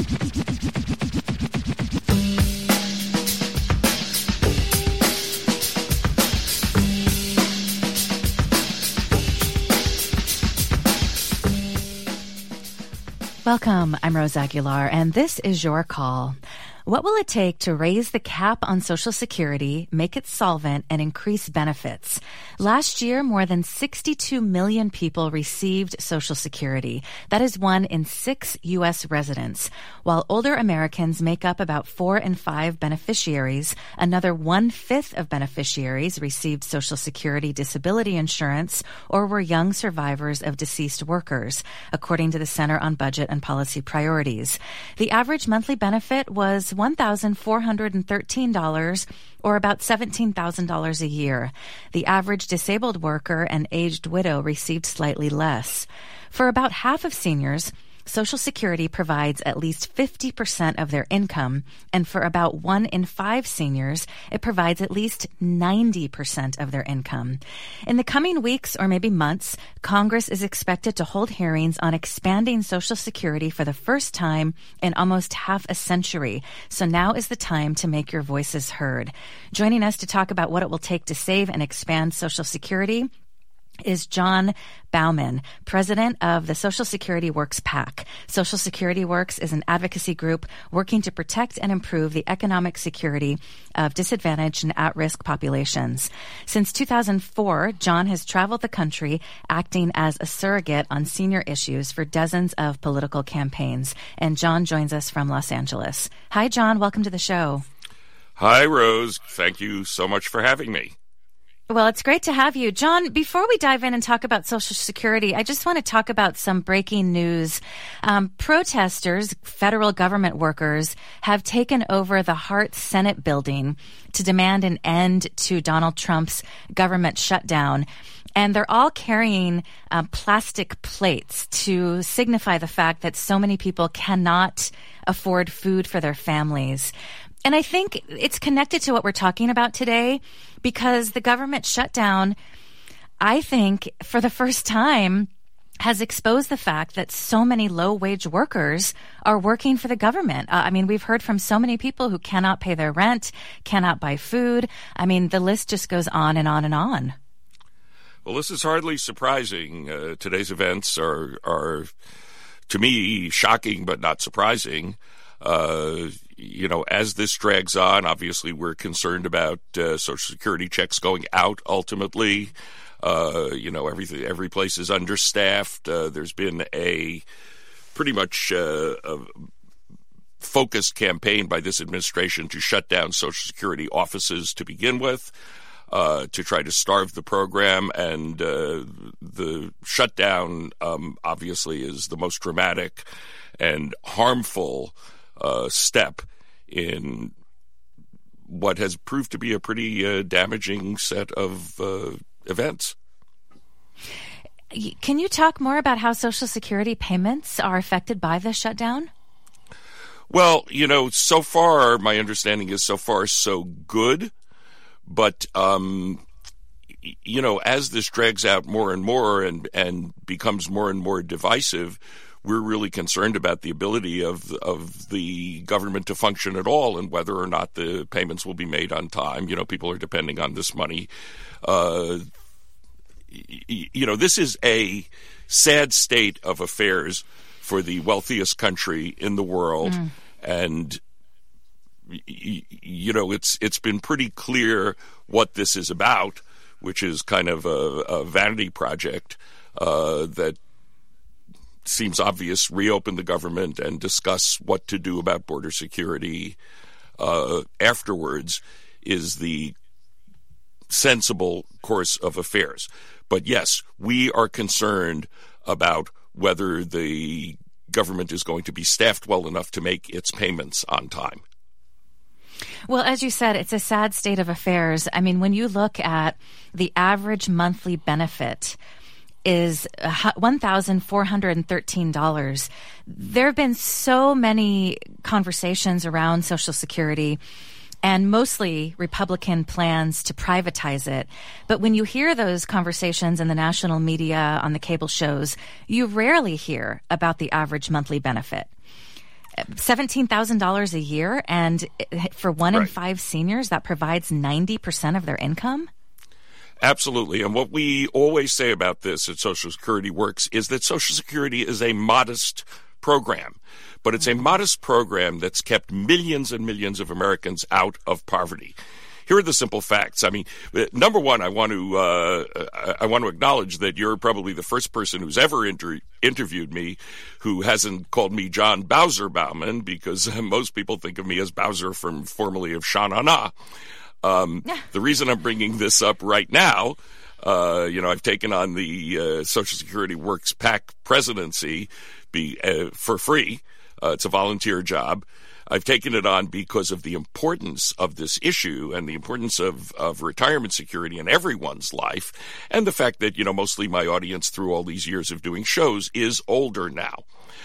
Welcome. I'm Rose Aguilar, and this is Your Call. What will it take to raise the cap on Social Security, make it solvent, and increase benefits? Last year, more than 62 million people received Social Security. That is 1 in 6 U.S. residents. While older Americans make up about 4 in 5 beneficiaries, another 1/5 of beneficiaries received Social Security disability insurance or were young survivors of deceased workers, according to the Center on Budget and Policy Priorities. The average monthly benefit was $1,413, or about $17,000 a year. The average disabled worker and aged widow received slightly less. For about half of seniors, Social Security provides at least 50% of their income, and for about 1 in 5 seniors, it provides at least 90% of their income. In the coming weeks or maybe months, Congress is expected to hold hearings on expanding Social Security for the first time in almost half a century. So now is the time to make your voices heard. Joining us to talk about what it will take to save and expand Social Security is John Bauman, president of the Social Security Works PAC. Social Security Works is an advocacy group working to protect and improve the economic security of disadvantaged and at-risk populations. Since 2004, John has traveled the country acting as a surrogate on senior issues for dozens of political campaigns. And John joins us from Los Angeles. Hi, John. Welcome to the show. Hi, Rose. Thank you so much for having me. Well, it's great to have you. John, before we dive in and talk about Social Security, I just want to talk about some breaking news. Protesters, federal government workers, have taken over the Hart Senate building to demand an end to Donald Trump's government shutdown. And they're all carrying plastic plates to signify the fact that so many people cannot afford food for their families. And I think it's connected to what we're talking about today, because the government shutdown, I think, for the first time, has exposed the fact that so many low-wage workers are working for the government. I mean, we've heard from so many people who cannot pay their rent, cannot buy food. I mean, the list just goes on and on and on. Well, this is hardly surprising. Today's events are, to me, shocking but not surprising. As this drags on, obviously we're concerned about Social Security checks going out ultimately. Every place is understaffed. There's been a pretty much a focused campaign by this administration to shut down Social Security offices to begin with, to try to starve the program. And the shutdown obviously is the most dramatic and harmful step in what has proved to be a pretty damaging set of events. Can you talk more about how Social Security payments are affected by this shutdown? Well, so far, my understanding is so far so good. But, as this drags out more and more and becomes more and more divisive, we're really concerned about the ability of the government to function at all and whether or not the payments will be made on time. People are depending on this money. This is a sad state of affairs for the wealthiest country in the world. And, it's been pretty clear what this is about, which is kind of a vanity project that seems obvious. Reopen the government and discuss what to do about border security afterwards is the sensible course of affairs. But yes, we are concerned about whether the government is going to be staffed well enough to make its payments on time. Well, as you said, it's a sad state of affairs. I mean, when you look at the average monthly benefit is $1,413. There have been so many conversations around Social Security and mostly Republican plans to privatize it. But when you hear those conversations in the national media, on the cable shows, you rarely hear about the average monthly benefit. $17,000 a year, and for one in Right. 5 seniors, that provides 90% of their income? Absolutely. And what we always say about this at Social Security Works is that Social Security is a modest program, but it's a modest program that's kept millions and millions of Americans out of poverty. Here are the simple facts. I mean, number one, I want to acknowledge that you're probably the first person who's ever interviewed me who hasn't called me John Bowser Bauman, because most people think of me as Bowser formerly of Sha Na Na. The reason I'm bringing this up right now, I've taken on the Social Security Works PAC presidency for free. It's a volunteer job. I've taken it on because of the importance of this issue and the importance of retirement security in everyone's life, and the fact that, mostly my audience through all these years of doing shows is older now.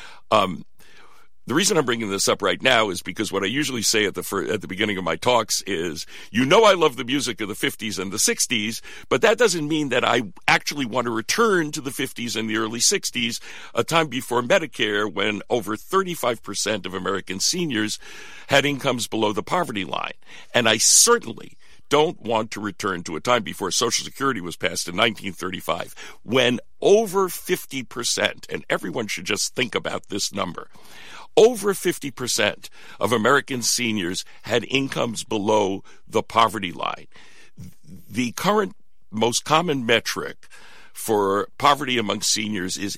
The reason I'm bringing this up right now is because what I usually say at the beginning of my talks is, I love the music of the 50s and the 60s, but that doesn't mean that I actually want to return to the 50s and the early 60s, a time before Medicare, when over 35% of American seniors had incomes below the poverty line. And I certainly don't want to return to a time before Social Security was passed in 1935, when over 50%, and everyone should just think about this number, over 50% of American seniors had incomes below the poverty line. The current most common metric for poverty among seniors is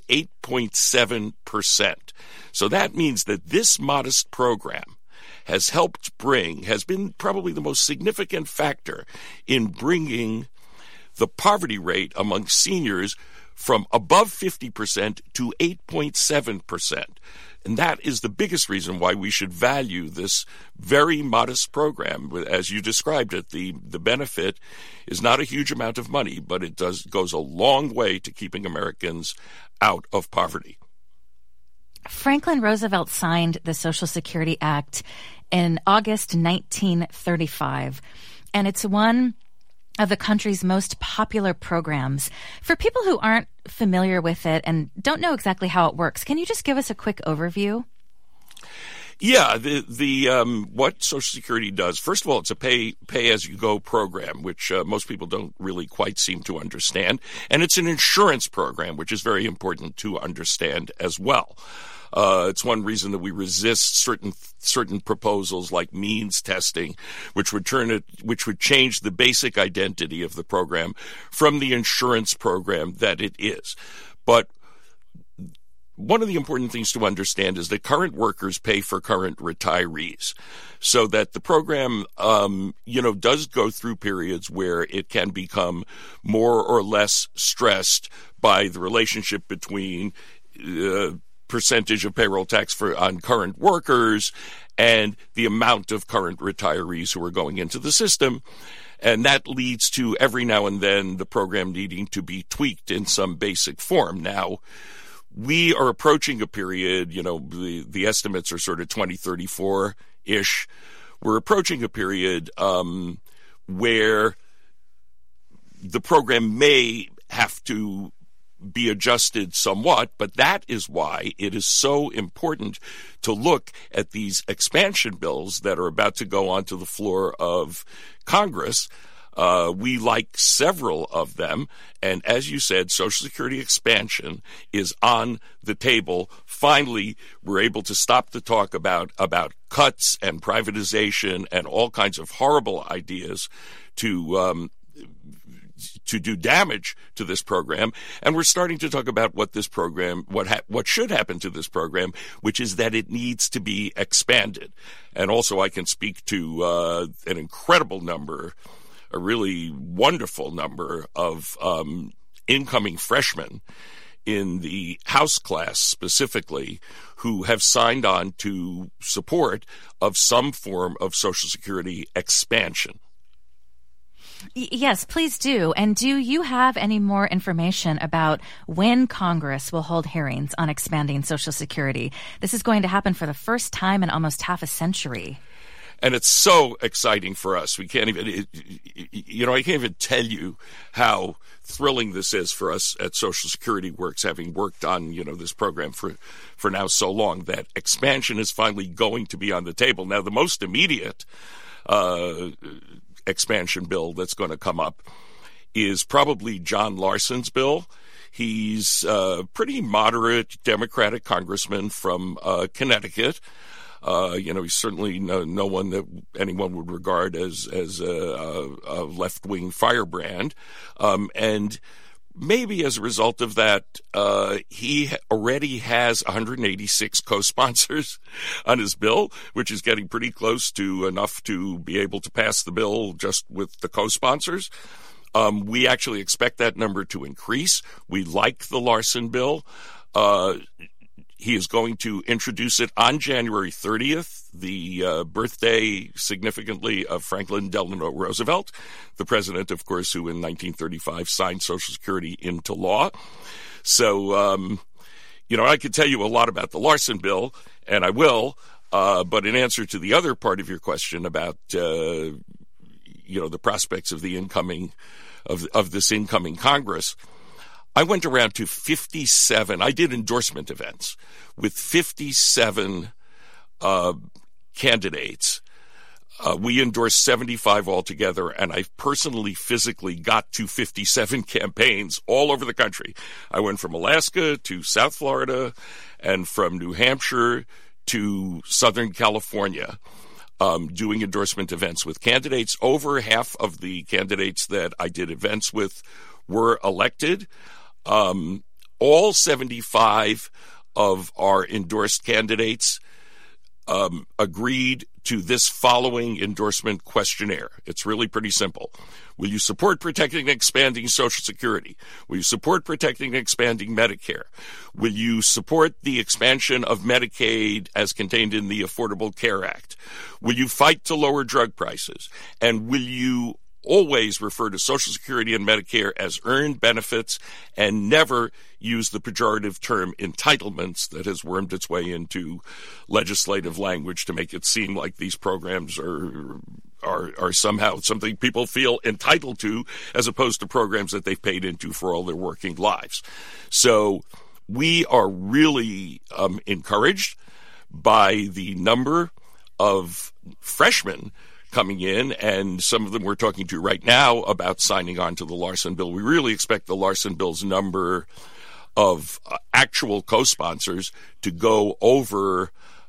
8.7%. So that means that this modest program has been probably the most significant factor in bringing the poverty rate among seniors from above 50% to 8.7%. And that is the biggest reason why we should value this very modest program. As you described it, the benefit is not a huge amount of money, but it goes a long way to keeping Americans out of poverty. Franklin Roosevelt signed the Social Security Act in August 1935, and it's one of the country's most popular programs. For people who aren't familiar with it and don't know exactly how it works, can you just give us a quick overview? Yeah, what Social Security does, first of all, it's a pay-as-you-go program, which most people don't really quite seem to understand. And it's an insurance program, which is very important to understand as well. It's one reason that we resist certain proposals like means testing, which would change the basic identity of the program from the insurance program that it is. But one of the important things to understand is that current workers pay for current retirees, so that the program, does go through periods where it can become more or less stressed by the relationship between percentage of payroll tax on current workers and the amount of current retirees who are going into the system. And that leads to every now and then the program needing to be tweaked in some basic form. Now, we are approaching a period, the estimates are sort of 2034-ish. We're approaching a period where the program may have to be adjusted somewhat, but that is why it is so important to look at these expansion bills that are about to go onto the floor of Congress. We like several of them, and as you said, Social Security expansion is on the table. Finally, we're able to stop the talk about cuts and privatization and all kinds of horrible ideas to do damage to this program, and we're starting to talk about what this program, what should happen to this program, which is that it needs to be expanded. And also, I can speak to an incredible number, a really wonderful number of incoming freshmen in the House class specifically who have signed on to support of some form of Social Security expansion. Yes, please do. And do you have any more information about when Congress will hold hearings on expanding Social Security? This is going to happen for the first time in almost half a century. And it's so exciting for us. We can't even, I can't even tell you how thrilling this is for us at Social Security Works, having worked on, this program for now so long, that expansion is finally going to be on the table. Now, the most immediate expansion bill that's going to come up is probably John Larson's bill. He's a pretty moderate Democratic congressman from Connecticut. He's certainly no one that anyone would regard as a left-wing firebrand. And maybe as a result of that, he already has 186 co-sponsors on his bill, which is getting pretty close to enough to be able to pass the bill just with the co-sponsors. We actually expect that number to increase. We like the Larson bill. He is going to introduce it on January 30th, the birthday, significantly, of Franklin Delano Roosevelt, the president, of course, who in 1935 signed Social Security into law. So, I could tell you a lot about the Larson bill, and I will, but in answer to the other part of your question about, the prospects of the incoming, of this incoming Congress, I went around to 57. I did endorsement events with 57 candidates. We endorsed 75 altogether, and I personally, physically got to 57 campaigns all over the country. I went from Alaska to South Florida and from New Hampshire to Southern California, doing endorsement events with candidates. Over half of the candidates that I did events with were elected. All 75 of our endorsed candidates agreed to this following endorsement questionnaire. It's really pretty simple. Will you support protecting and expanding Social Security? Will you support protecting and expanding Medicare? Will you support the expansion of Medicaid as contained in the Affordable Care Act? Will you fight to lower drug prices? And will you always refer to Social Security and Medicare as earned benefits and never use the pejorative term entitlements that has wormed its way into legislative language to make it seem like these programs are somehow something people feel entitled to, as opposed to programs that they've paid into for all their working lives. So we are really encouraged by the number of freshmen coming in, and some of them we're talking to right now about signing on to the Larson bill. We really expect the Larson bill's number of actual co-sponsors to go over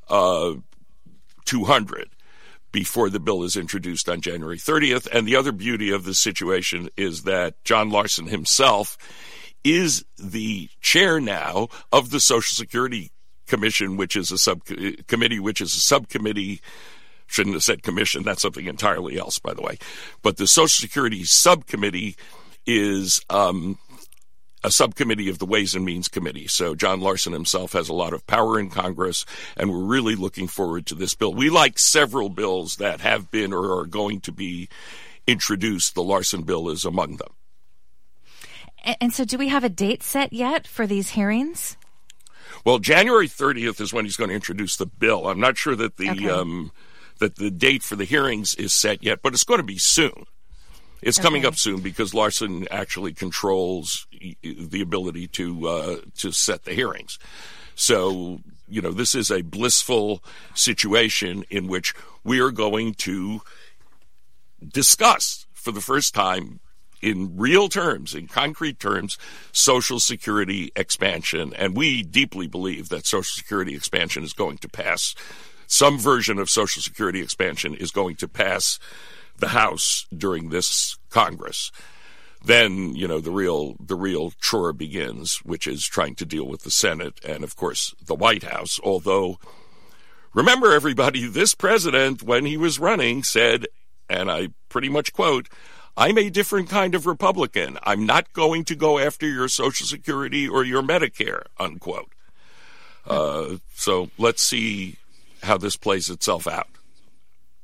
200 before the bill is introduced on January 30th. And the other beauty of this situation is that John Larson himself is the chair now of the Social Security Commission, which is a subcommittee. Shouldn't have said commission. That's something entirely else, by the way. But the Social Security Subcommittee is a subcommittee of the Ways and Means Committee. So John Larson himself has a lot of power in Congress, and we're really looking forward to this bill. We like several bills that have been or are going to be introduced. The Larson bill is among them. And so do we have a date set yet for these hearings? Well, January 30th is when he's going to introduce the bill. I'm not sure that the date for the hearings is set yet, but it's going to be soon. It's coming up soon because Larson actually controls the ability to set the hearings. So, this is a blissful situation in which we are going to discuss for the first time in real terms, in concrete terms, Social Security expansion. And we deeply believe that Social Security expansion is going to pass. Some version of Social Security expansion is going to pass the House during this Congress. Then, the real chore begins, which is trying to deal with the Senate and, of course, the White House. Although, remember, everybody, this president, when he was running, said, and I pretty much quote, "I'm a different kind of Republican. I'm not going to go after your Social Security or your Medicare," unquote. So let's see how this plays itself out.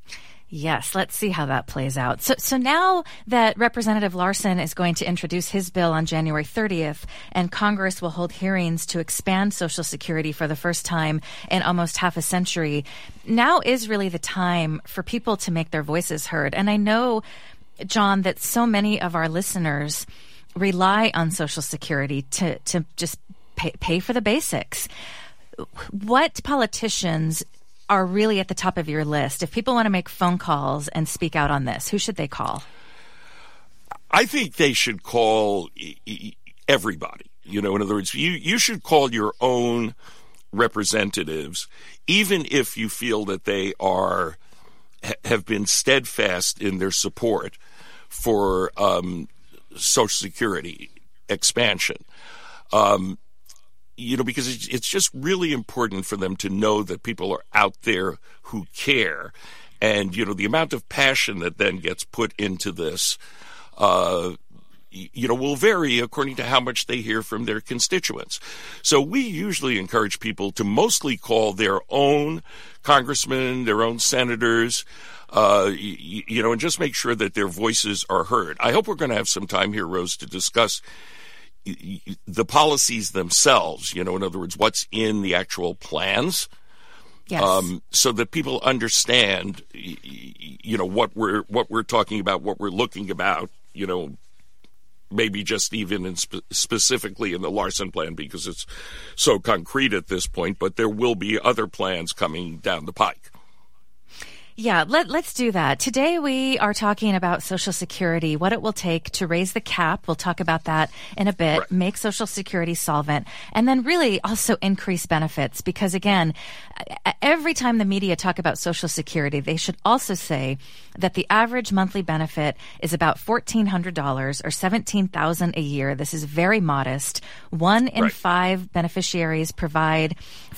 Yes, let's see how that plays out. So now that Representative Larson is going to introduce his bill on January 30th, and Congress will hold hearings to expand Social Security for the first time in almost half a century, now is really the time for people to make their voices heard. And I know, John, that so many of our listeners rely on Social Security to just pay for the basics. What politicians are really at the top of your list? If people want to make phone calls and speak out on this, who should they call? I think they should call everybody. In other words, you should call your own representatives, even if you feel that they have been steadfast in their support for Social Security expansion. Because it's just really important for them to know that people are out there who care. And, the amount of passion that then gets put into this, will vary according to how much they hear from their constituents. So we usually encourage people to mostly call their own congressmen, their own senators, and just make sure that their voices are heard. I hope we're going to have some time here, Rose, to discuss the policies themselves, in other words, what's in the actual plans. Yes. So that people understand, what we're talking about, what we're looking about, maybe just even specifically in the Larson plan, because it's so concrete at this point, but there will be other plans coming down the pike. Yeah, let's do that. Today we are talking about Social Security, what it will take to raise the cap. We'll talk about that in a bit, right. Make Social Security solvent, and then really also increase benefits. Because again, every time the media talk about Social Security, they should also say that the average monthly benefit is about $1,400 or $17,000 a year. This is very modest. 1 in right. 5 beneficiaries provide,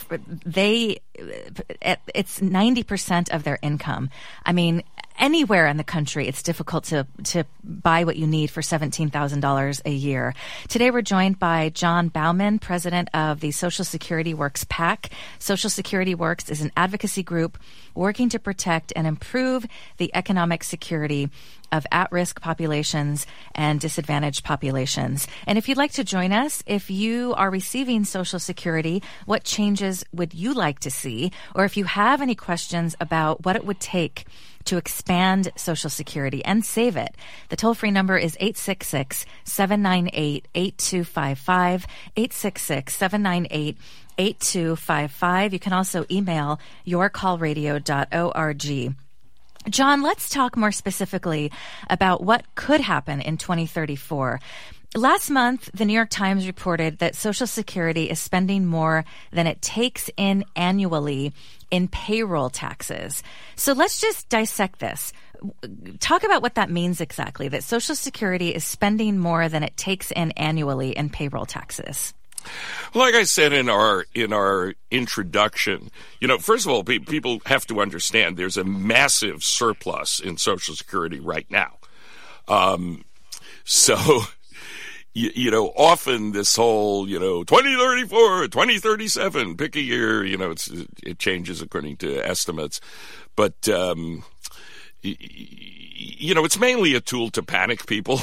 it's 90% of their income. I mean, anywhere in the country, it's difficult to buy what you need for $17,000 a year. Today, we're joined by John Bauman, president of the Social Security Works PAC. Social Security Works is an advocacy group working to protect and improve the economic security of at-risk populations and disadvantaged populations. And if you'd like to join us, if you are receiving Social Security, what changes would you like to see? Or if you have any questions about what it would take to expand Social Security and save it, the toll-free number is 866-798-8255, 866-798-8255. You can also email yourcallradio.org. John, let's talk more specifically about what could happen in 2034. Last month, the New York Times reported that Social Security is spending more than it takes in annually in payroll taxes. So let's just dissect this. Talk about what that means exactly, that Social Security is spending more than it takes in annually in payroll taxes. Like I said in our introduction, first of all, people have to understand there's a massive surplus in Social Security right now. Often this whole, 2034, 2037, pick a year, it changes according to estimates. But, it's mainly a tool to panic people.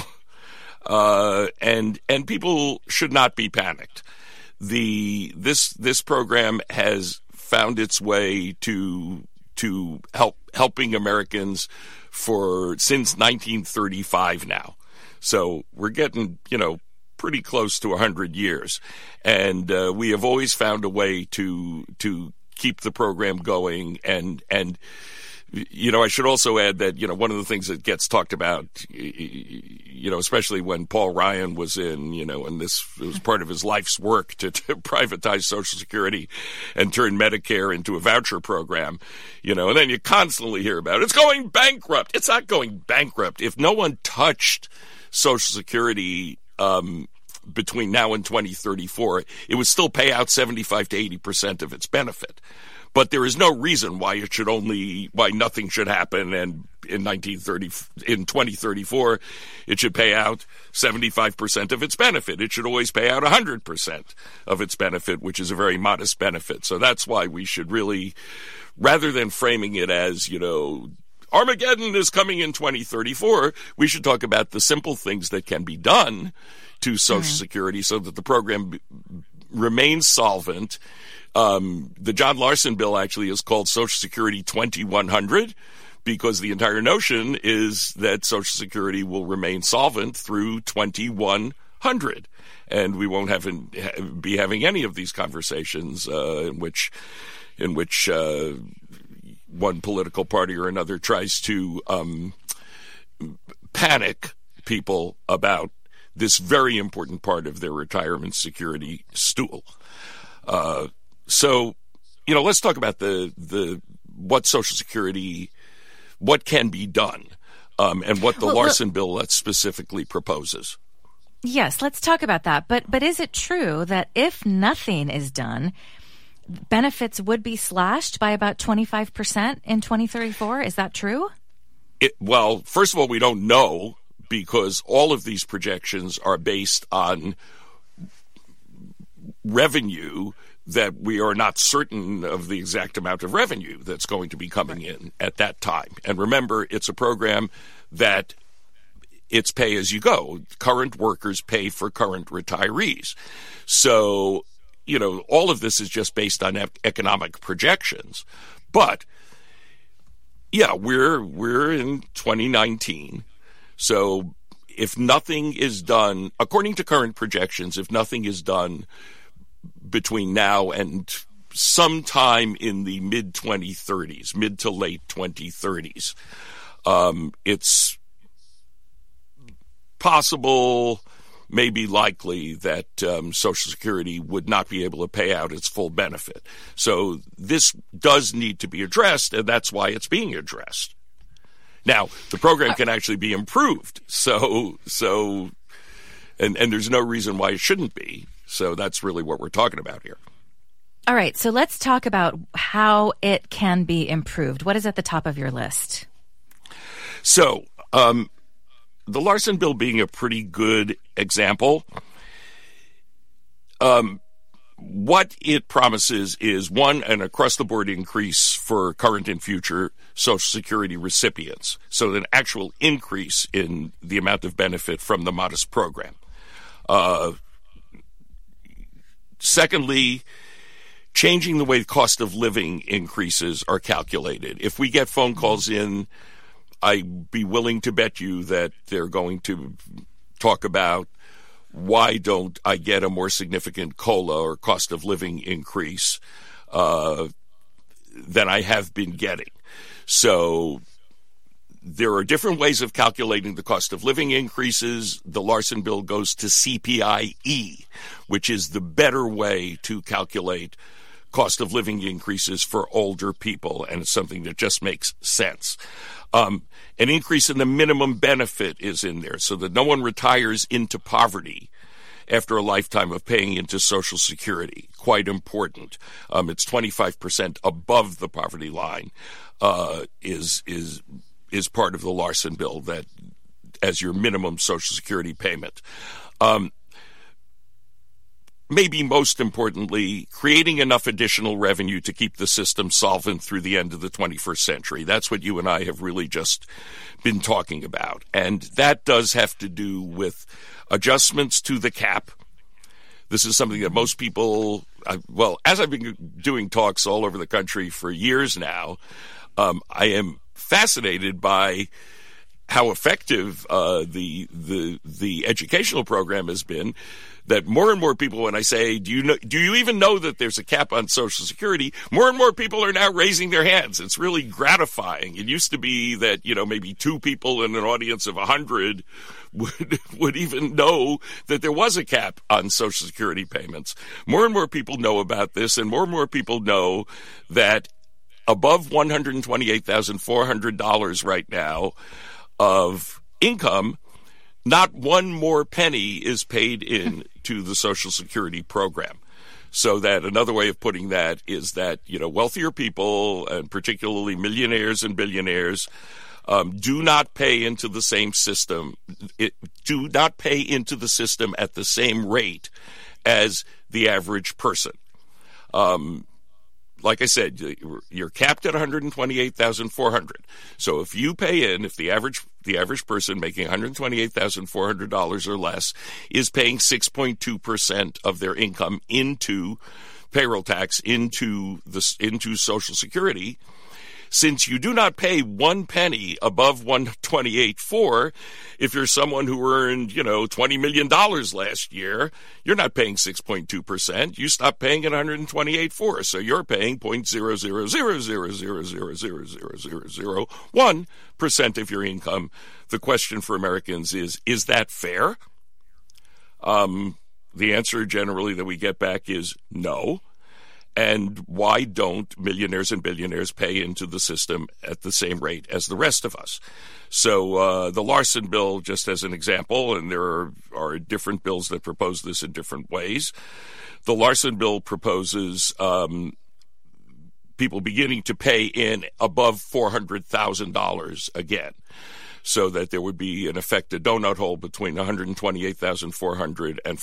And people should not be panicked. This program has found its way to helping Americans since 1935 now. So we're getting, pretty close to 100 years. And we have always found a way to keep the program going. And I should also add that, one of the things that gets talked about, especially when Paul Ryan was in, and it was part of his life's work to privatize Social Security and turn Medicare into a voucher program, and then you constantly hear about it's going bankrupt. It's not going bankrupt. If no one touched Social Security between now and 2034, it would still pay out 75 to 80% of its benefit. But there is no reason why nothing should happen, and in 2034, it should pay out 75% of its benefit. It should always pay out 100% of its benefit, which is a very modest benefit. So that's why we should really, rather than framing it as, Armageddon is coming in 2034. We should talk about the simple things that can be done to Social Security so that the program remains solvent. The John Larson bill actually is called Social Security 2100 because the entire notion is that Social Security will remain solvent through 2100. And we won't be having any of these conversations in which one political party or another tries to panic people about this very important part of their retirement security stool. So, let's talk about what Social Security, what can be done, and what the Larson bill specifically proposes. Yes, let's talk about that. But is it true that if nothing is done, benefits would be slashed by about 25% in 2034? Is that true? Well, first of all, we don't know because all of these projections are based on revenue that we are not certain of the exact amount of revenue that's going to be coming in at that time. And remember, it's a program that it's pay as you go. Current workers pay for current retirees. So, all of this is just based on economic projections. But, yeah, we're in 2019. So if nothing is done, according to current projections, if nothing is done between now and sometime in the mid to late 2030s, it's possible, maybe likely, that Social Security would not be able to pay out its full benefit. So this does need to be addressed, and that's why it's being addressed. Now, the program can actually be improved, and there's no reason why it shouldn't be. So that's really what we're talking about here. All right, so let's talk about how it can be improved. What is at the top of your list? So, the Larson bill being a pretty good example, what it promises is, one, an across-the-board increase for current and future Social Security recipients, so an actual increase in the amount of benefit from the modest program. Secondly, changing the way the cost of living increases are calculated. If we get phone calls in, I'd be willing to bet you that they're going to talk about why don't I get a more significant COLA or cost of living increase than I have been getting. So there are different ways of calculating the cost of living increases. The Larson bill goes to CPI-E, which is the better way to calculate cost of living increases for older people, and it's something that just makes sense. An increase in the minimum benefit is in there so that no one retires into poverty after a lifetime of paying into Social Security. Quite important. It's 25% above the poverty line is part of the Larson bill, that as your minimum Social Security payment. Maybe most importantly, creating enough additional revenue to keep the system solvent through the end of the 21st century. That's what you and I have really just been talking about. And that does have to do with adjustments to the cap. This is something that most people, as I've been doing talks all over the country for years now, I am fascinated by how effective the educational program has been. That more and more people, when I say, do you even know that there's a cap on Social Security? More and more people are now raising their hands. It's really gratifying. It used to be that, maybe 2 people in an audience of 100 would even know that there was a cap on Social Security payments. More and more people know about this, and more people know that above $128,400 right now of income, not one more penny is paid in to the Social Security program. So that another way of putting that is that, wealthier people, and particularly millionaires and billionaires, do not pay into the same system. Do not pay into the system at the same rate as the average person. like I said, you're capped at $128,400. So if you pay in, if the average person making $128,400 or less is paying 6.2% of their income into payroll tax, into Social Security, since you do not pay 1 penny above $128,400, if you're someone who earned, $20 million last year, you're not paying 6.2%. You stop paying at $128,400. So you're paying 0.00000000001% of your income. The question for Americans is that fair? The answer generally that we get back is no. And why don't millionaires and billionaires pay into the system at the same rate as the rest of us? So the Larson bill, just as an example, and there are different bills that propose this in different ways. The Larson bill proposes people beginning to pay in above $400,000 again, so that there would be, in effect, a donut hole between $128,400 and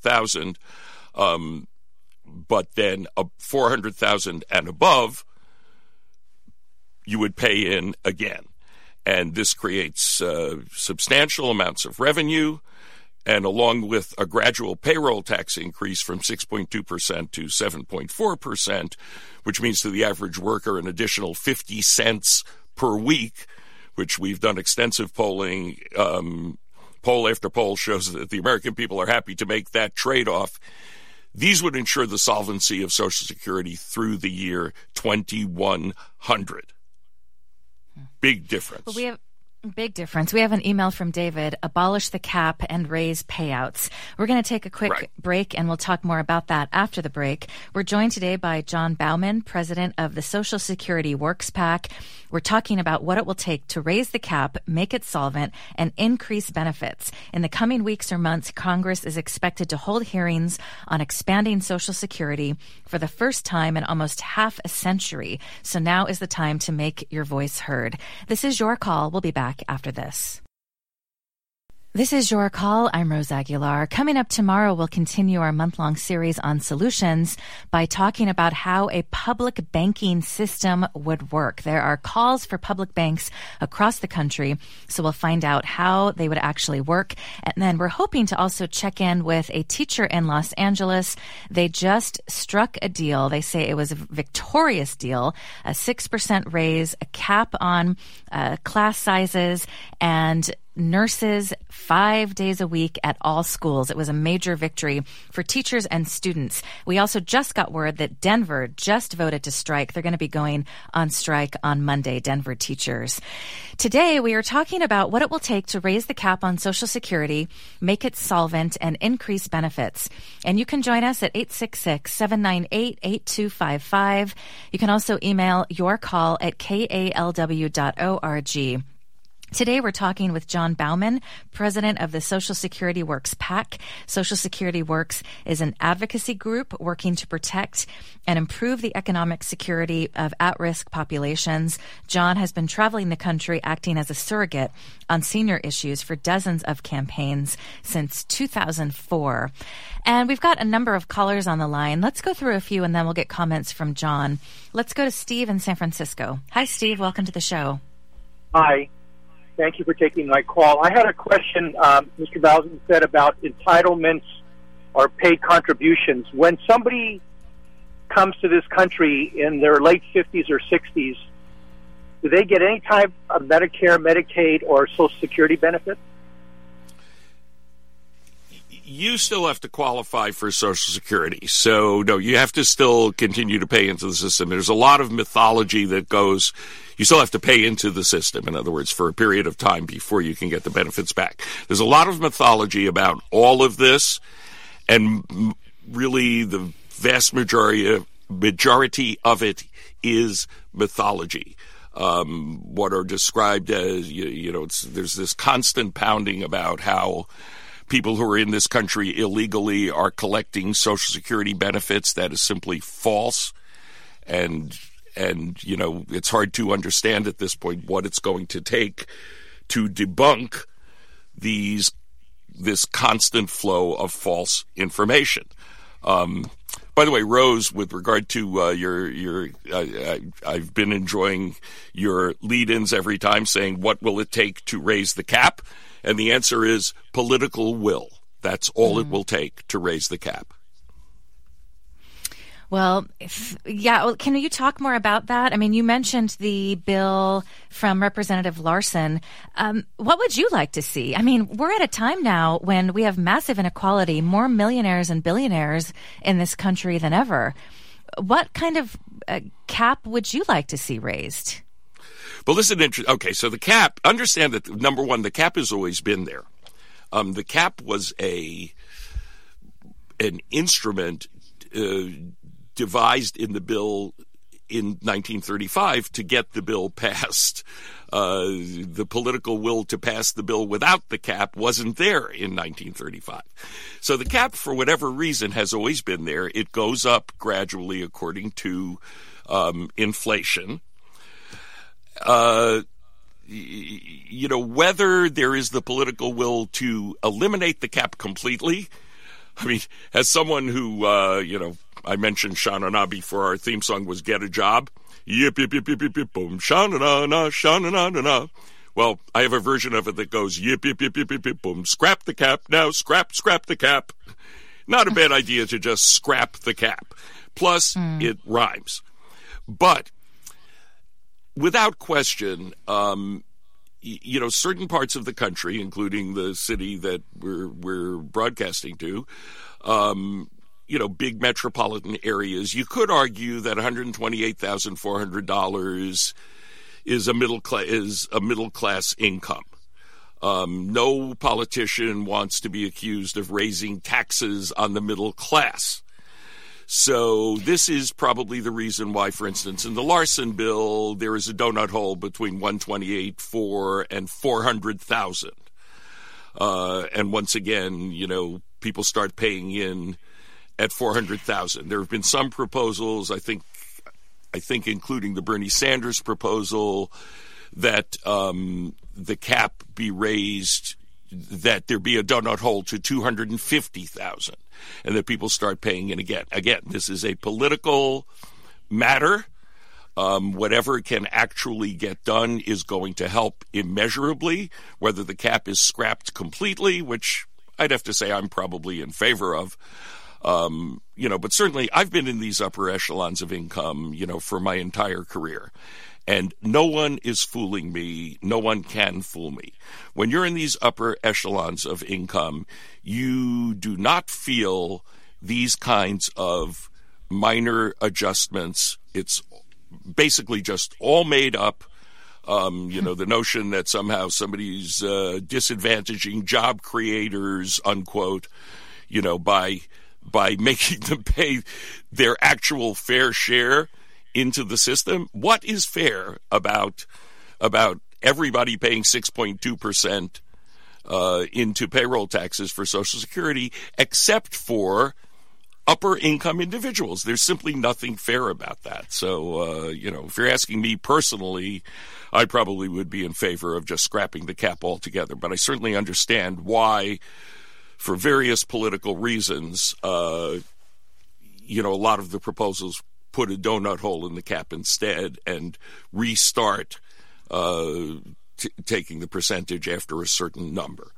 $400,000. But then $400,000 and above, you would pay in again. And this creates substantial amounts of revenue, and along with a gradual payroll tax increase from 6.2% to 7.4%, which means to the average worker an additional 50 cents per week, which we've done extensive polling. Poll after poll shows that the American people are happy to make that trade-off. These would ensure the solvency of Social Security through the year 2100. Big difference. Well, we have big difference. We have an email from David: abolish the cap and raise payouts. We're going to take a quick break, and we'll talk more about that after the break. We're joined today by John Bauman, president of the Social Security Works PAC. We're talking about what it will take to raise the cap, make it solvent, and increase benefits. In the coming weeks or months, Congress is expected to hold hearings on expanding Social Security for the first time in almost half a century. So now is the time to make your voice heard. This is Your Call. We'll be back after this. This is Your Call. I'm Rose Aguilar. Coming up tomorrow, we'll continue our month-long series on solutions by talking about how a public banking system would work. There are calls for public banks across the country, so we'll find out how they would actually work. And then we're hoping to also check in with a teacher in Los Angeles. They just struck a deal. They say it was a victorious deal, a 6% raise, a cap on class sizes, and nurses 5 days a week at all schools. It was a major victory for teachers and students. We also just got word that Denver just voted to strike. They're going to be going on strike on Monday, Denver teachers. Today, we are talking about what it will take to raise the cap on Social Security, make it solvent, and increase benefits. And you can join us at 866-798-8255. You can also email yourcall@kalw.org. Today, we're talking with John Bauman, president of the Social Security Works PAC. Social Security Works is an advocacy group working to protect and improve the economic security of at-risk populations. John has been traveling the country acting as a surrogate on senior issues for dozens of campaigns since 2004. And we've got a number of callers on the line. Let's go through a few, and then we'll get comments from John. Let's go to Steve in San Francisco. Hi, Steve. Welcome to the show. Hi. Thank you for taking my call. I had a question. Mr. Bauman said about entitlements or paid contributions. When somebody comes to this country in their late 50s or 60s, do they get any type of Medicare, Medicaid, or Social Security benefit? You still have to qualify for Social Security. So, no, you have to still continue to pay into the system. There's a lot of mythology that goes, you still have to pay into the system, in other words, for a period of time before you can get the benefits back. There's a lot of mythology about all of this, and really the vast majority of it is mythology. What are described as, there's this constant pounding about how people who are in this country illegally are collecting Social Security benefits. That is simply false. And it's hard to understand at this point what it's going to take to debunk this constant flow of false information. By the way, Rose, with regard to I've been enjoying your lead-ins every time saying, what will it take to raise the cap? And the answer is political will. That's all it will take to raise the cap. Well, can you talk more about that? I mean, you mentioned the bill from Representative Larson. What would you like to see? I mean, we're at a time now when we have massive inequality, more millionaires and billionaires in this country than ever. What kind of cap would you like to see raised? Well, listen, okay, so the cap, understand that, number one, the cap has always been there. The cap was an instrument devised in the bill in 1935 to get the bill passed. The political will to pass the bill without the cap wasn't there in 1935. So the cap, for whatever reason, has always been there. It goes up gradually according to inflation. Whether there is the political will to eliminate the cap completely, I mean, as someone who, I mentioned Sha-na-na before our theme song was Get a Job. Yip, yip, yip, yip, yip, yip, boom, sha-na-na-na, sha-na-na-na-na. Well, I have a version of it that goes yip, yip, yip, yip, yip, yip, boom, scrap the cap, now scrap the cap. Not a bad idea to just scrap the cap. Plus, it rhymes. But, without question, certain parts of the country, including the city that we're broadcasting to, big metropolitan areas, you could argue that $128,400 is a middle class income. No politician wants to be accused of raising taxes on the middle class. So this is probably the reason why, for instance, in the Larson bill, there is a donut hole between $128,400 and $400,000. And once again, people start paying in at $400,000. There have been some proposals, I think including the Bernie Sanders proposal, that the cap be raised, that there be a donut hole to $250,000, and that people start paying in again. Again, this is a political matter. Whatever can actually get done is going to help immeasurably. Whether the cap is scrapped completely, which I'd have to say I'm probably in favor of, but certainly I've been in these upper echelons of income, for my entire career. And no one is fooling me. No one can fool me. When you're in these upper echelons of income, you do not feel these kinds of minor adjustments. It's basically just all made up. The notion that somehow somebody's disadvantaging job creators, unquote, by making them pay their actual fair share into the system. What is fair about everybody paying 6.2% into payroll taxes for Social Security, except for upper income individuals? There's simply nothing fair about that. So, if you're asking me personally, I probably would be in favor of just scrapping the cap altogether. But I certainly understand why, for various political reasons, a lot of the proposals put a donut hole in the cap instead and restart taking the percentage after a certain number.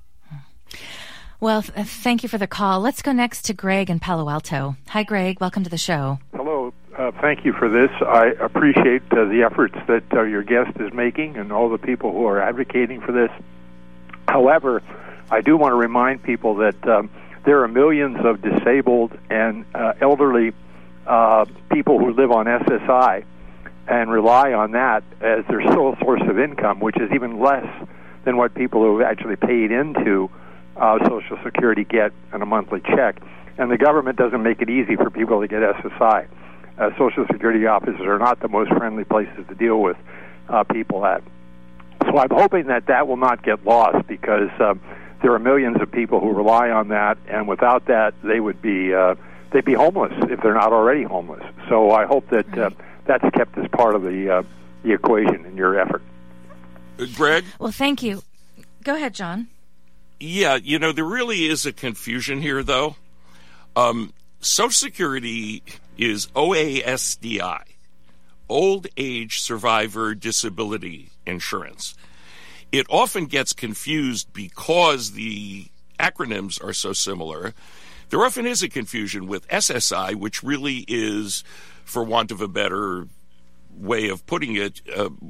Well, thank you for the call. Let's go next to Greg in Palo Alto. Hi, Greg. Welcome to the show. Hello. Thank you for this. I appreciate the efforts that your guest is making and all the people who are advocating for this. However, I do want to remind people that there are millions of disabled and elderly people who live on SSI and rely on that as their sole source of income, which is even less than what people who actually paid into Social Security get on a monthly check. And the government doesn't make it easy for people to get SSI. Social Security offices are not the most friendly places to deal with people at. So I'm hoping that will not get lost, because there are millions of people who rely on that, and without that, they would be they'd be homeless if they're not already homeless. So I hope that that's kept as part of the equation in your effort. Greg? Well, thank you. Go ahead, John. Yeah, there really is a confusion here, though. Social Security is OASDI, Old Age Survivor Disability Insurance. It often gets confused because the acronyms are so similar. There often is a confusion with SSI, which really is, for want of a better way of putting it,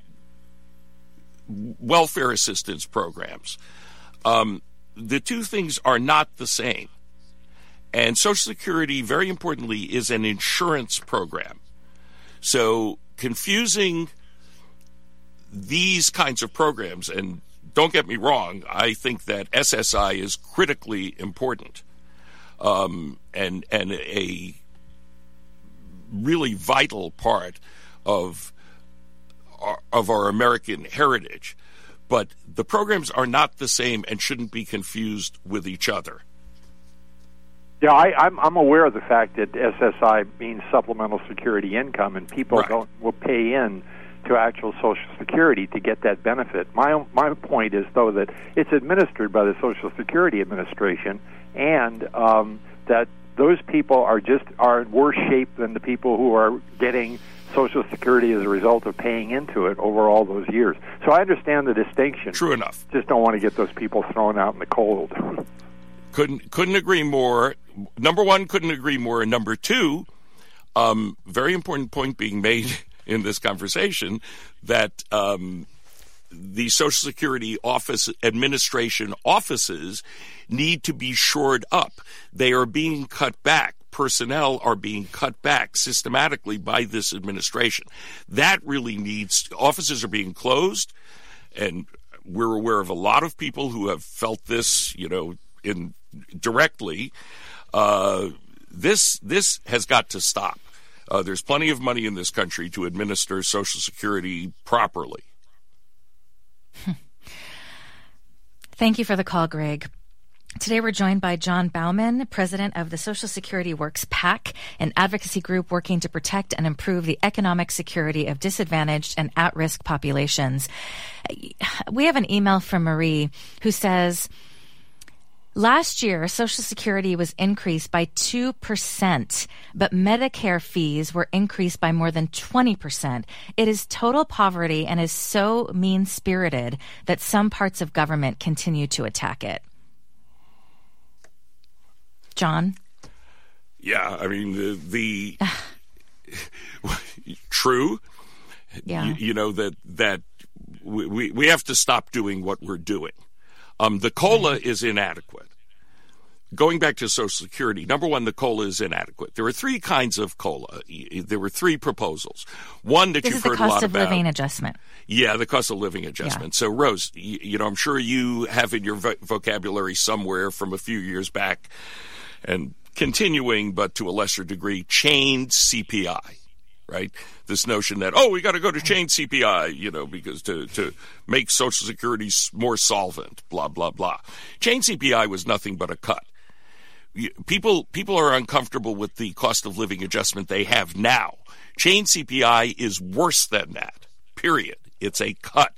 welfare assistance programs. The two things are not the same. And Social Security, very importantly, is an insurance program. So confusing these kinds of programs, and don't get me wrong, I think that SSI is critically important and a really vital part of our American heritage. But the programs are not the same and shouldn't be confused with each other. Yeah, I'm aware of the fact that SSI means supplemental security income, and people will pay in to actual Social Security to get that benefit. My point is, though, that it's administered by the Social Security Administration, and that those people are in worse shape than the people who are getting Social Security as a result of paying into it over all those years. So I understand the distinction. True enough. Just don't want to get those people thrown out in the cold. Couldn't agree more. Number one, couldn't agree more. And number two, very important point being made in this conversation, that the Social Security office administration offices need to be shored up. They are being cut back. Personnel are being cut back systematically by this administration. That really needs, offices are being closed, and we're aware of a lot of people who have felt this, directly. This has got to stop. There's plenty of money in this country to administer Social Security properly. Thank you for the call, Greg. Today we're joined by John Bauman, president of the Social Security Works PAC, an advocacy group working to protect and improve the economic security of disadvantaged and at-risk populations. We have an email from Marie who says, last year, Social Security was increased by 2%, but Medicare fees were increased by more than 20%. It is total poverty and is so mean-spirited that some parts of government continue to attack it. John? Yeah, I mean, the true. Yeah. That we have to stop doing what we're doing. The COLA is inadequate. Going back to Social Security, number one, the COLA is inadequate. There are three kinds of COLA. There were three proposals. One that you've heard a lot about. This is the cost of living adjustment. Yeah, the cost of living adjustment. Yeah. So, Rose, I'm sure you have in your vocabulary somewhere from a few years back, and continuing, but to a lesser degree, chained CPI, right? This notion that, we got to go to chained CPI, because to make Social Security more solvent, blah, blah, blah. Chained CPI was nothing but a cut. People are uncomfortable with the cost of living adjustment they have now. Chained CPI is worse than that, period. It's a cut.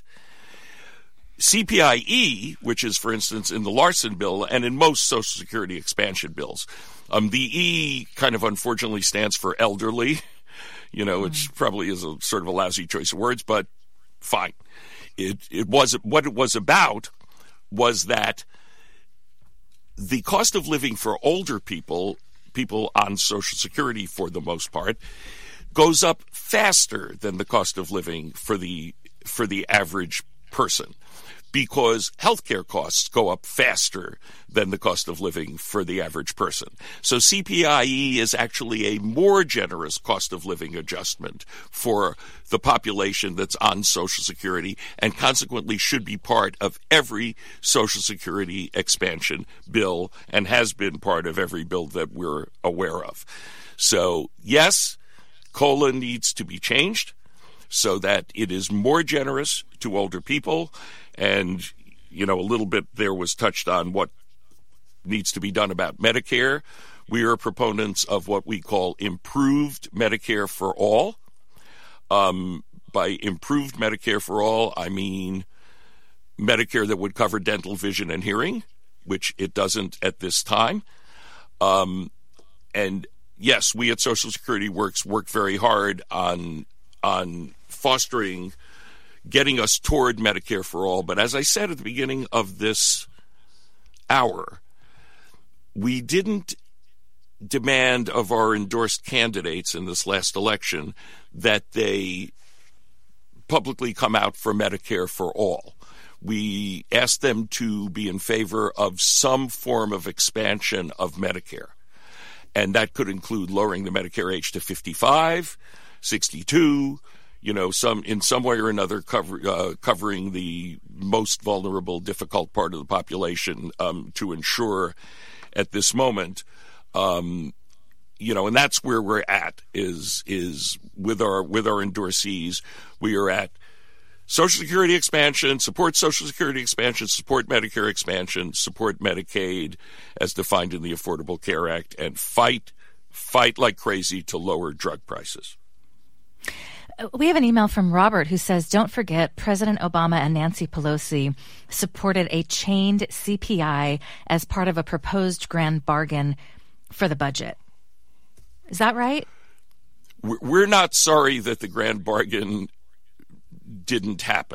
CPIE, which is, for instance, in the Larson bill and in most Social Security expansion bills, the E kind of unfortunately stands for elderly. It probably is a sort of a lousy choice of words, but fine. What it was about was that the cost of living for older people on Social Security for the most part, goes up faster than the cost of living for the average person, because healthcare costs go up faster than the cost of living for the average person. So CPIE is actually a more generous cost of living adjustment for the population that's on Social Security, and consequently should be part of every Social Security expansion bill, and has been part of every bill that we're aware of. So yes, COLA needs to be changed so that it is more generous to older people. And, a little bit there was touched on what needs to be done about Medicare. We are proponents of what we call improved Medicare for all. By improved Medicare for all, I mean Medicare that would cover dental, vision, and hearing, which it doesn't at this time. And yes, we at Social Security work very hard on fostering, getting us toward Medicare for all. But as I said at the beginning of this hour, we didn't demand of our endorsed candidates in this last election that they publicly come out for Medicare for all. We asked them to be in favor of some form of expansion of Medicare. And that could include lowering the Medicare age to 55, 62, in some way or another covering the most vulnerable, difficult part of the population to ensure at this moment, and that's where we're at is with our endorsees. We are at Social Security expansion, support Social Security expansion, support Medicare expansion, support Medicaid as defined in the Affordable Care Act, and fight like crazy to lower drug prices. We have an email from Robert who says, don't forget, President Obama and Nancy Pelosi supported a chained CPI as part of a proposed grand bargain for the budget. Is that right? We're not sorry that the grand bargain didn't happen.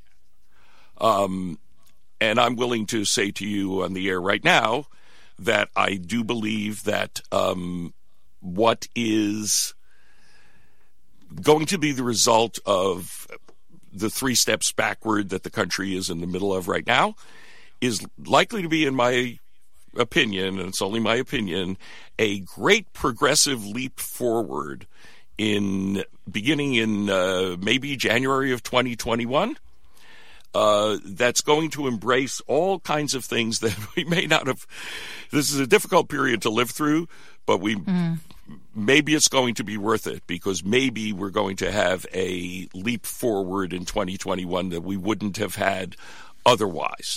And I'm willing to say to you on the air right now that I do believe that what is going to be the result of the 3 steps backward that the country is in the middle of right now is likely to be, in my opinion, and it's only my opinion, a great progressive leap forward beginning in maybe January of 2021. That's going to embrace all kinds of things that we may not have. This is a difficult period to live through, but maybe it's going to be worth it, because maybe we're going to have a leap forward in 2021 that we wouldn't have had otherwise.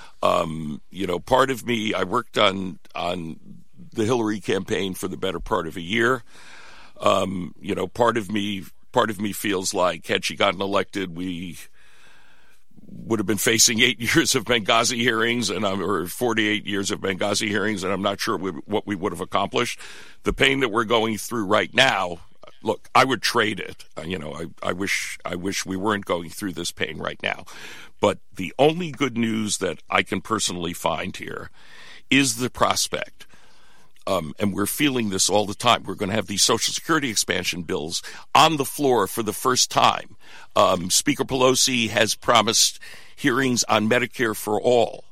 Part of me, I worked on the Hillary campaign for the better part of a year. Part of me feels like had she gotten elected, we would have been facing 8 years of Benghazi hearings or 48 years of Benghazi hearings, and I'm not sure what we would have accomplished. The pain that we're going through right now, look, I would trade it. I wish we weren't going through this pain right now. But the only good news that I can personally find here is the prospect. And we're feeling this all the time. We're going to have these Social Security expansion bills on the floor for the first time. Speaker Pelosi has promised hearings on Medicare for all.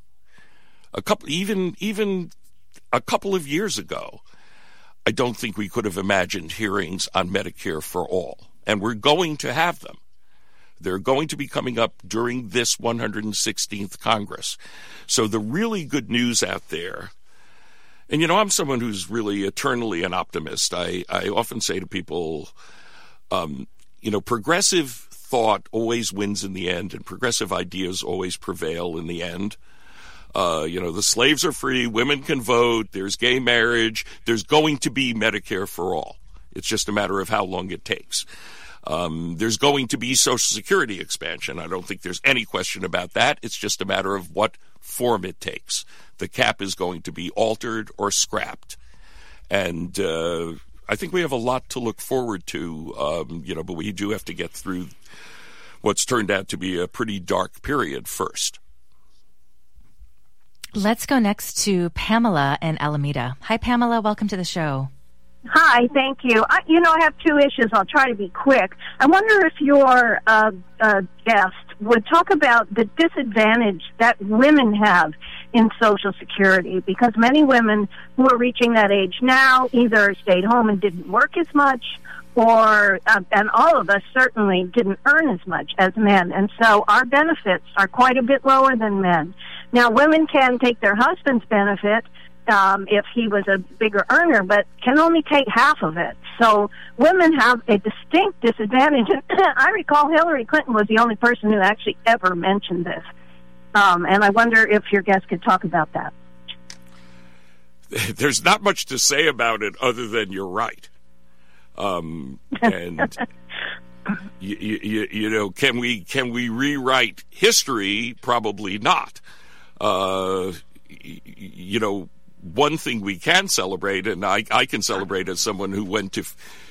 Even a couple of years ago, I don't think we could have imagined hearings on Medicare for all. And we're going to have them. They're going to be coming up during this 116th Congress. So the really good news out there, and I'm someone who's really eternally an optimist. I often say to people, progressive thought always wins in the end, and progressive ideas always prevail in the end. The slaves are free, women can vote, there's gay marriage, there's going to be Medicare for all. It's just a matter of how long it takes. There's going to be Social Security expansion. I don't think there's any question about that. It's just a matter of what form it takes. The cap is going to be altered or scrapped. And I think we have a lot to look forward to, but we do have to get through what's turned out to be a pretty dark period first. Let's go next to Pamela in Alameda. Hi, Pamela. Welcome to the show. Hi, thank you. I have 2 issues. I'll try to be quick. I wonder if your guest would talk about the disadvantage that women have in Social Security, because many women who are reaching that age now either stayed home and didn't work as much, or and all of us certainly didn't earn as much as men, and so our benefits are quite a bit lower than men. Now, women can take their husband's benefit if he was a bigger earner, but can only take half of it. So women have a distinct disadvantage. And I recall Hillary Clinton was the only person who actually ever mentioned this. And I wonder if your guest could talk about that. There's not much to say about it other than you're right. And can we rewrite history? Probably not. one thing we can celebrate, and I can celebrate as someone who went to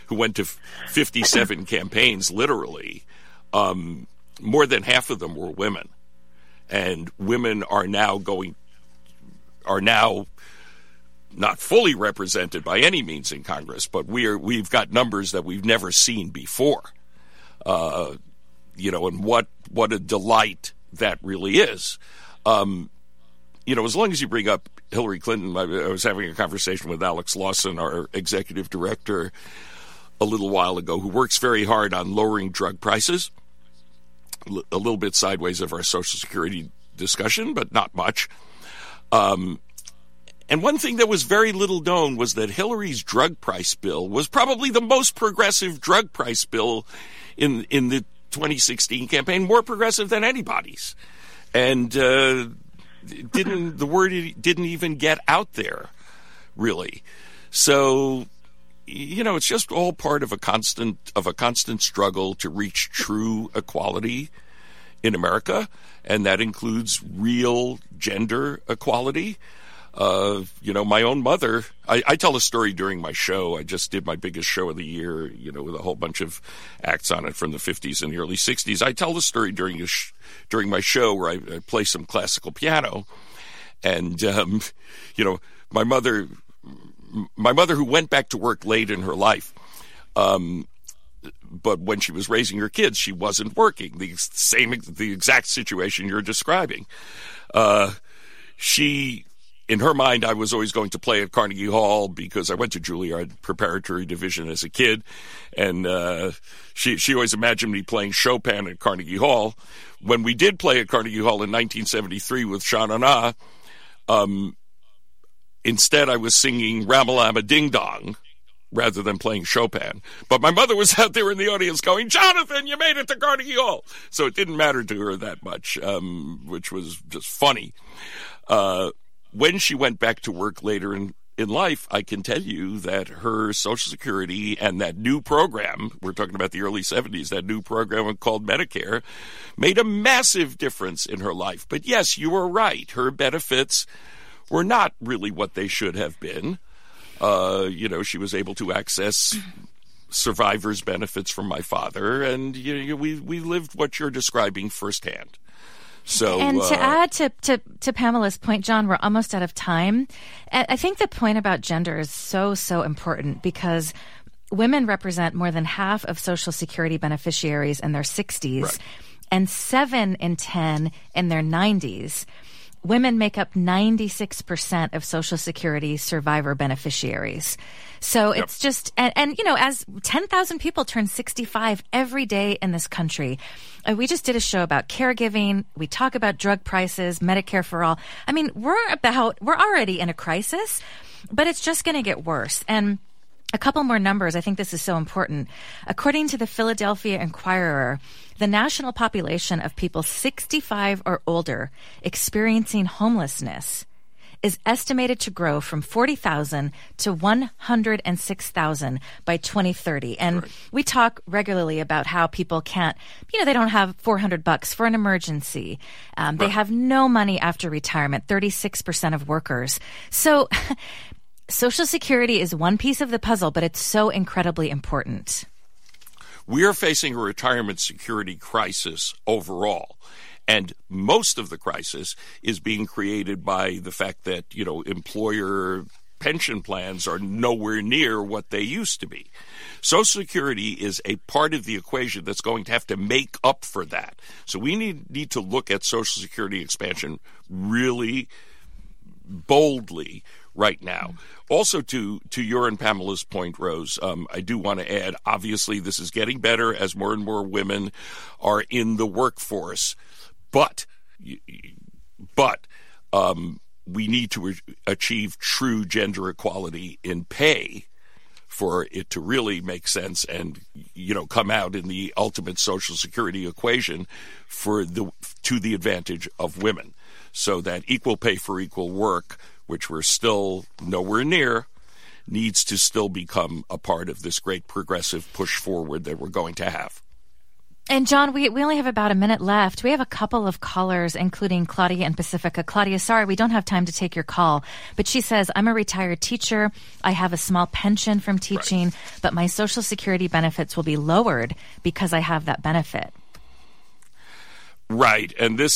57 campaigns, literally, more than half of them were women, and women are now not fully represented by any means in Congress, but we've got numbers that we've never seen before. And what a delight that really is. As long as you bring up Hillary Clinton, I was having a conversation with Alex Lawson, our executive director, a little while ago, who works very hard on lowering drug prices, a little bit sideways of our Social Security discussion, but not much. And one thing that was very little known was that Hillary's drug price bill was probably the most progressive drug price bill in the 2016 campaign, more progressive than anybody's. And the word didn't even get out there, really. So, it's just all part of a constant struggle to reach true equality in America, and that includes real gender equality. My own mother, I tell a story during my show. I just did my biggest show of the year, with a whole bunch of acts on it from the 50s and the early 60s. I tell the story during my show where I play some classical piano. And, my mother who went back to work late in her life, but when she was raising her kids, she wasn't working. The exact situation you're describing. In her mind, I was always going to play at Carnegie Hall because I went to Juilliard Preparatory Division as a kid, and she always imagined me playing Chopin at Carnegie Hall. When we did play at Carnegie Hall in 1973 with Sha Na Na, instead I was singing Ramalama Ding Dong rather than playing Chopin. But my mother was out there in the audience going, "Jonathan, you made it to Carnegie Hall!" So it didn't matter to her that much, which was just funny. When she went back to work later in life, I can tell you that her Social Security and that new program, we're talking about the early 70s, that new program called Medicare, made a massive difference in her life. But yes, you are right. Her benefits were not really what they should have been. She was able to access survivor's benefits from my father, and we lived what you're describing firsthand. So, and to add to Pamela's point, John, we're almost out of time. I think the point about gender is so important because women represent more than half of Social Security beneficiaries in their 60s, right, and 7 in 10 in their 90s. Women make up 96% of Social Security survivor beneficiaries. So it's just, and as 10,000 people turn 65 every day in this country. We just did a show about caregiving. We talk about drug prices, Medicare for all. I mean, we're already in a crisis, but it's just going to get worse. And a couple more numbers. I think this is so important. According to the Philadelphia Inquirer, the national population of people 65 or older experiencing homelessness is estimated to grow from 40,000 to 106,000 by 2030. And right, we talk regularly about how people can't, they don't have $400 for an emergency. Right. They have no money after retirement, 36% of workers. So Social Security is one piece of the puzzle, but it's so incredibly important. We are facing a retirement security crisis overall. And most of the crisis is being created by the fact that, employer pension plans are nowhere near what they used to be. Social Security is a part of the equation that's going to have to make up for that. So we need to look at Social Security expansion really boldly right now. Also, to your and Pamela's point, Rose, I do want to add, obviously, this is getting better as more and more women are in the workforce. But we need to achieve true gender equality in pay for it to really make sense and, come out in the ultimate Social Security equation to the advantage of women. So that equal pay for equal work, which we're still nowhere near, needs to still become a part of this great progressive push forward that we're going to have. And John, we only have about a minute left. We have a couple of callers, including Claudia and Pacifica. Claudia, sorry, we don't have time to take your call, but she says, I'm a retired teacher. I have a small pension from teaching, but my Social Security benefits will be lowered because I have that benefit. Right, and it's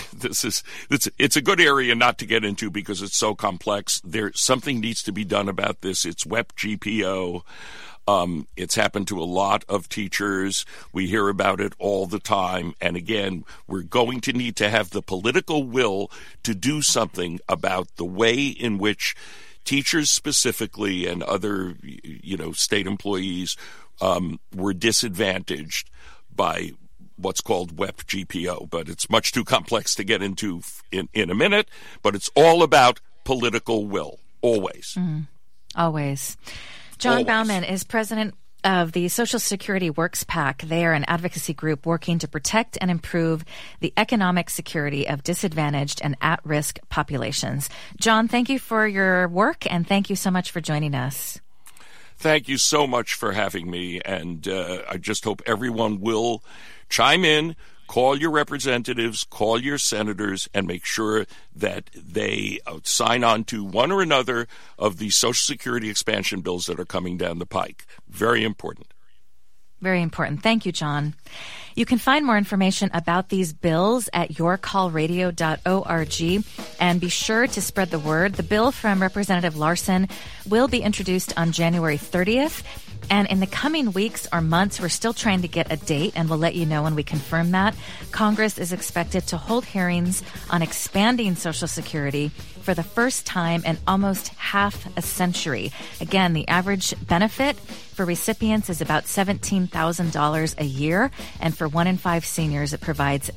a good area not to get into because it's so complex. Something needs to be done about this. It's WEP GPO. It's happened to a lot of teachers. We hear about it all the time. And again, we're going to need to have the political will to do something about the way in which teachers specifically and other, state employees were disadvantaged by what's called WEP GPO. But it's much too complex to get into in a minute. But it's all about political will, always. Always. John Bauman is president of the Social Security Works PAC. They are an advocacy group working to protect and improve the economic security of disadvantaged and at-risk populations. John, thank you for your work, and thank you so much for joining us. Thank you so much for having me, and I just hope everyone will chime in, call your representatives, call your senators, and make sure that they sign on to one or another of the Social Security expansion bills that are coming down the pike. Very important. Very important. Thank you, John. You can find more information about these bills at yourcallradio.org, and be sure to spread the word. The bill from Representative Larson will be introduced on January 30th. And in the coming weeks or months, we're still trying to get a date, and we'll let you know when we confirm that. Congress is expected to hold hearings on expanding Social Security for the first time in almost half a century. Again, the average benefit for recipients is about $17,000 a year, and for 1 in 5 seniors, it provides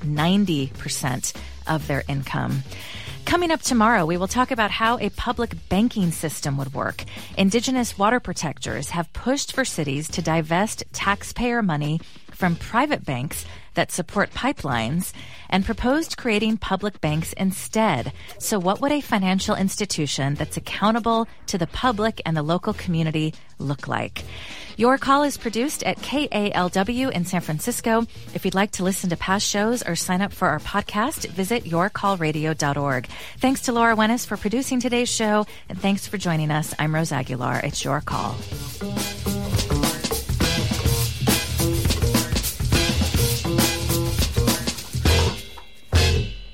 90% of their income. Coming up tomorrow, we will talk about how a public banking system would work. Indigenous water protectors have pushed for cities to divest taxpayer money from private banks that support pipelines and proposed creating public banks instead. So what would a financial institution that's accountable to the public and the local community look like? Your Call is produced at KALW in San Francisco. If you'd like to listen to past shows or sign up for our podcast, visit yourcallradio.org. Thanks to Laura Wennis for producing today's show, and thanks for joining us. I'm Rose Aguilar. It's Your Call.